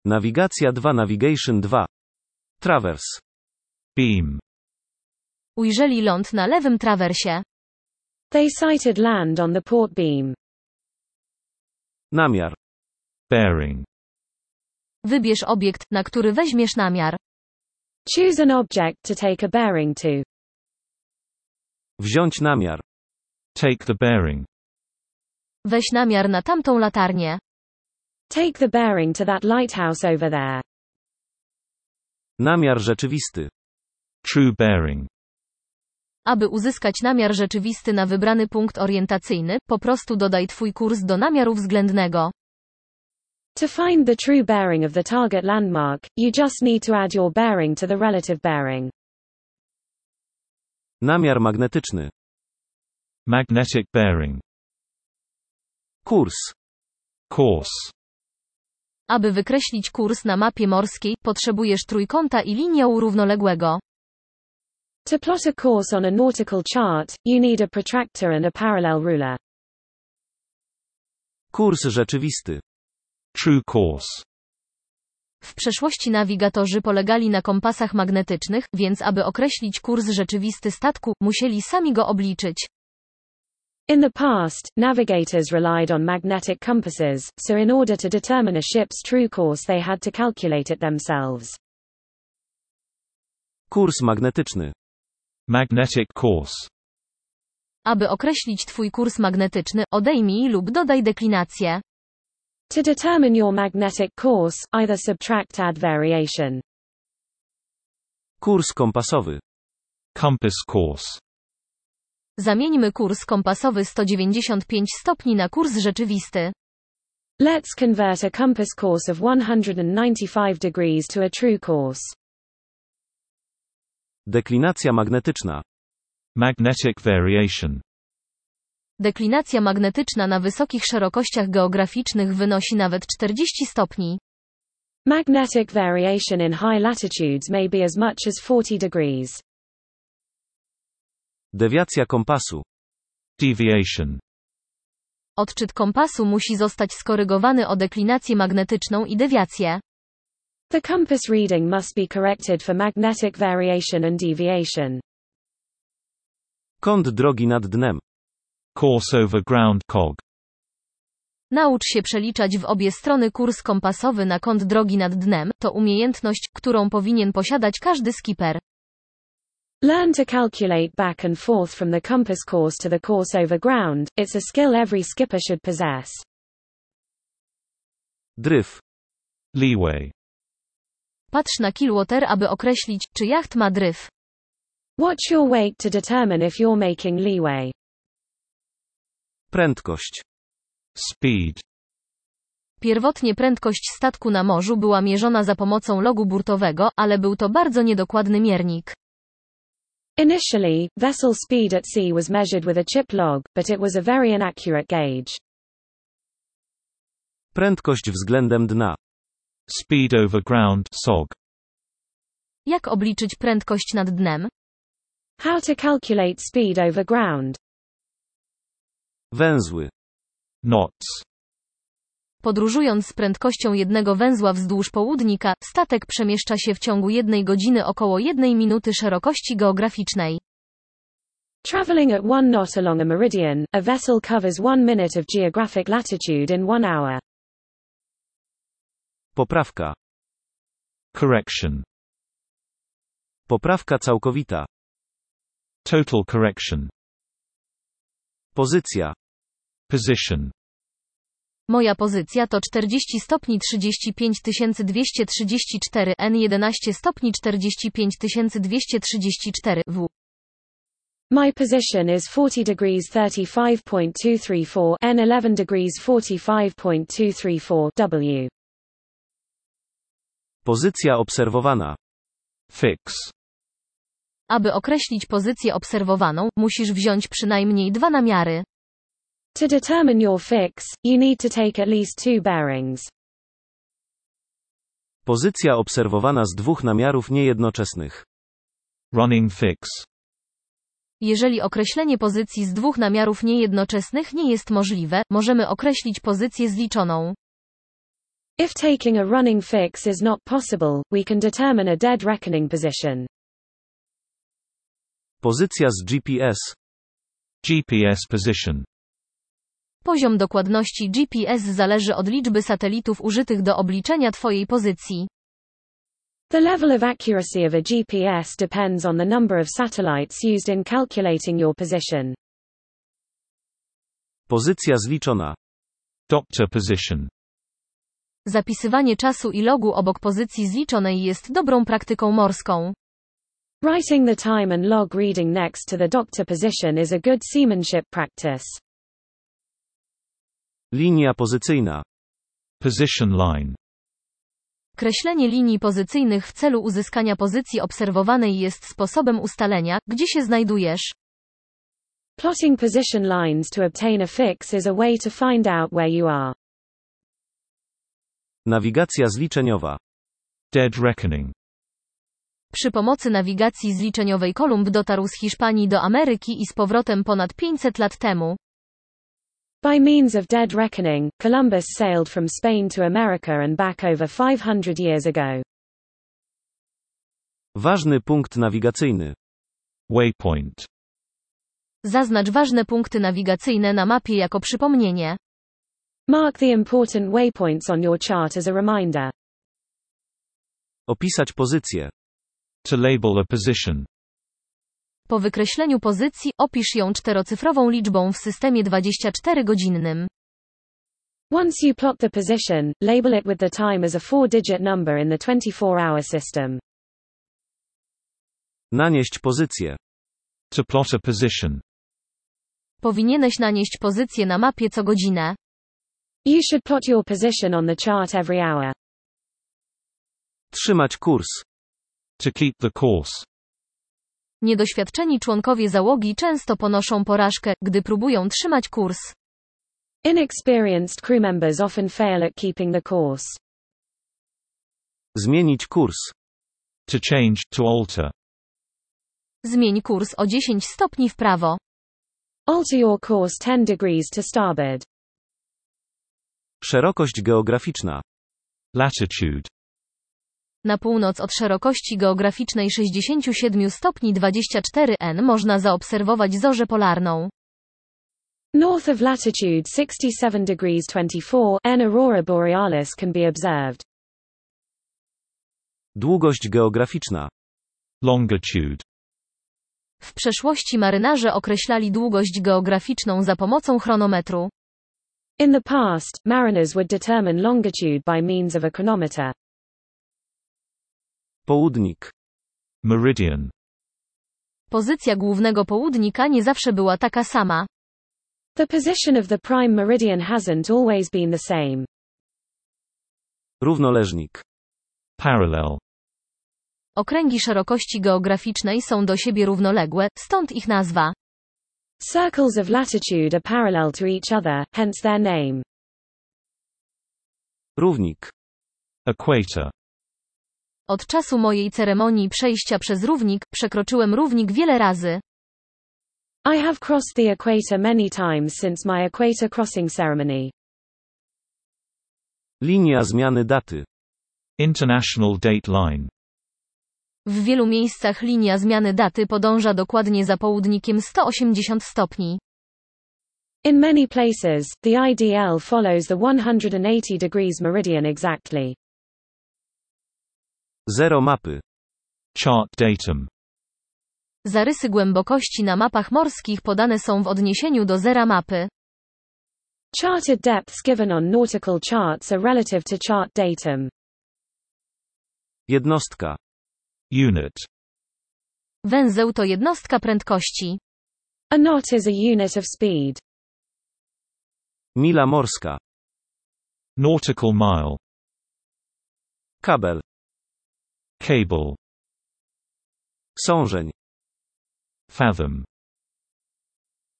Nawigacja 2 Navigation 2. Traverse. Beam. Ujrzeli ląd na lewym trawersie. They sighted land on the port beam. Namiar. Bearing. Wybierz obiekt, na który weźmiesz namiar. Choose an object to take a bearing to. Wziąć namiar. Take the bearing. Weź namiar na tamtą latarnię. Take the bearing to that lighthouse over there. Namiar rzeczywisty. True bearing. Aby uzyskać namiar rzeczywisty na wybrany punkt orientacyjny, po prostu dodaj twój kurs do namiaru względnego. To find the true bearing of the target landmark, you just need to add your bearing to the relative bearing. Namiar magnetyczny. Magnetic bearing. Kurs. Course. Aby wykreślić kurs na mapie morskiej, potrzebujesz trójkąta i linię równoległego. To plot a course on a nautical chart, you need a protractor and a parallel ruler. Kurs rzeczywisty. True course. W przeszłości nawigatorzy polegali na kompasach magnetycznych, więc aby określić kurs rzeczywisty statku, musieli sami go obliczyć. In the past, navigators relied on magnetic compasses, so in order to determine a ship's true course they had to calculate it themselves. Kurs magnetyczny. Magnetic course. Aby określić twój kurs magnetyczny, odejmij lub dodaj deklinację. To determine your magnetic course, either subtract add variation. Kurs kompasowy. Compass course. Zamieńmy kurs kompasowy 195 stopni na kurs rzeczywisty. Let's convert a compass course of 195 degrees to a true course. Deklinacja magnetyczna. Magnetic variation. Deklinacja magnetyczna na wysokich szerokościach geograficznych wynosi nawet 40 stopni. Magnetic variation in high latitudes may be as much as 40 degrees. Dewiacja kompasu. Deviation. Odczyt kompasu musi zostać skorygowany o deklinację magnetyczną i dewiację. The compass reading must be corrected for magnetic variation and deviation. Kąt drogi nad dnem. Course over ground cog. Naucz się przeliczać w obie strony kurs kompasowy na kąt drogi nad dnem, to umiejętność, którą powinien posiadać każdy skipper. Learn to calculate back and forth from the compass course to the course over ground. It's a skill every skipper should possess. Dryf. Leeway. Patrz na killwater, aby określić, czy jacht ma dryf. Watch your wake to determine if you're making leeway. Prędkość. Speed. Pierwotnie prędkość statku na morzu była mierzona za pomocą logu burtowego, ale był to bardzo niedokładny miernik. Initially, vessel speed at sea was measured with a chip log, but it was a very inaccurate gauge. Prędkość względem dna. Speed over ground SOG. Jak obliczyć prędkość nad dnem? How to calculate speed over ground. Węzły. Knots. Podróżując z prędkością jednego węzła wzdłuż południka, statek przemieszcza się w ciągu 1 godziny około 1 minuty szerokości geograficznej. Traveling at 1 knot along a meridian, a vessel covers 1 minute of geographic latitude in 1 hour. Poprawka. Correction. Poprawka całkowita. Total correction. Pozycja. Position. Moja pozycja to 40 stopni 35 234 N 11 stopni 45 234 W. My position is 40 degrees 35.234 N 11 degrees 45.234 W. Pozycja obserwowana. Fix. Aby określić pozycję obserwowaną, musisz wziąć przynajmniej 2 namiary. To determine your fix, you need to take at least 2 bearings. Pozycja obserwowana z 2 namiarów niejednoczesnych. Running fix. Jeżeli określenie pozycji z 2 namiarów niejednoczesnych nie jest możliwe, możemy określić pozycję zliczoną. If taking a running fix is not possible, we can determine a dead reckoning position. Pozycja z GPS. GPS position. Poziom dokładności GPS zależy od liczby satelitów użytych do obliczenia Twojej pozycji. The level of accuracy of a GPS depends on the number of satellites used in calculating your position. Pozycja zliczona. Doctor position. Zapisywanie czasu i logu obok pozycji zliczonej jest dobrą praktyką morską. Writing the time and log reading next to the doctor position is a good seamanship practice. Linia pozycyjna. Position line. Kreślenie linii pozycyjnych w celu uzyskania pozycji obserwowanej jest sposobem ustalenia, gdzie się znajdujesz. Plotting position lines to obtain a fix is a way to find out where you are. Nawigacja zliczeniowa. Dead reckoning. Przy pomocy nawigacji zliczeniowej Kolumb dotarł z Hiszpanii do Ameryki i z powrotem ponad 500 lat temu. By means of dead reckoning, Columbus sailed from Spain to America and back over 500 years ago. Ważny punkt nawigacyjny. Waypoint. Zaznacz ważne punkty nawigacyjne na mapie jako przypomnienie. Mark the important waypoints on your chart as a reminder. Opisać pozycję. To label a position. Po wykreśleniu pozycji, opisz ją czterocyfrową liczbą w systemie 24-godzinnym. Once you plot the position, label it with the time as a 4-digit number in the 24-hour system. Nanieść pozycję. To plot a position. Powinieneś nanieść pozycję na mapie co godzinę. You should plot your position on the chart every hour. Trzymać kurs. To keep the course. Niedoświadczeni członkowie załogi często ponoszą porażkę, gdy próbują trzymać kurs. Inexperienced crew members often fail at keeping the course. Zmienić kurs. To change, to alter. Zmień kurs o 10 stopni w prawo. Alter your course 10 degrees to starboard. Szerokość geograficzna. Latitude. Na północ od szerokości geograficznej 67 stopni 24 n można zaobserwować zorzę polarną. North of latitude 67 degrees 24 n aurora borealis can be observed. Długość geograficzna. Longitude. W przeszłości marynarze określali długość geograficzną za pomocą chronometru. In the past, mariners would determine longitude by means of a chronometer. Południk. Meridian. Pozycja głównego południka nie zawsze była taka sama. The position of the prime meridian hasn't always been the same. Równoleżnik. Parallel. Okręgi szerokości geograficznej są do siebie równoległe, stąd ich nazwa. Circles of latitude are parallel to each other, hence their name. Równik. Equator. Od czasu mojej ceremonii przejścia przez równik, przekroczyłem równik wiele razy. I have crossed the equator many times since my equator crossing ceremony. Linia zmiany daty. International date line. W wielu miejscach linia zmiany daty podąża dokładnie za południkiem 180 stopni. In many places, the IDL follows the 180 degrees meridian exactly. Zero mapy. Chart datum. Zarysy głębokości na mapach morskich podane są w odniesieniu do zera mapy. Charted depths given on nautical charts are relative to chart datum. Jednostka. Unit. Węzeł to jednostka prędkości. A knot is a unit of speed. Mila morska. Nautical mile. Kabel. Cable. Sążeń. Fathom.